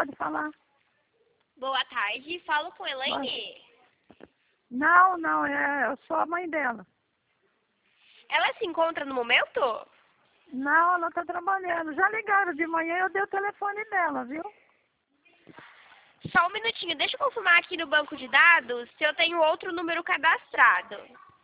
pode falar. Boa tarde, falo com Elaine. Não, eu sou a mãe dela. Ela se encontra no momento? Não, ela está trabalhando. Já ligaram de manhã, eu dei o telefone dela, viu? Só um minutinho, deixa eu confirmar aqui no banco de dados se eu tenho outro número cadastrado.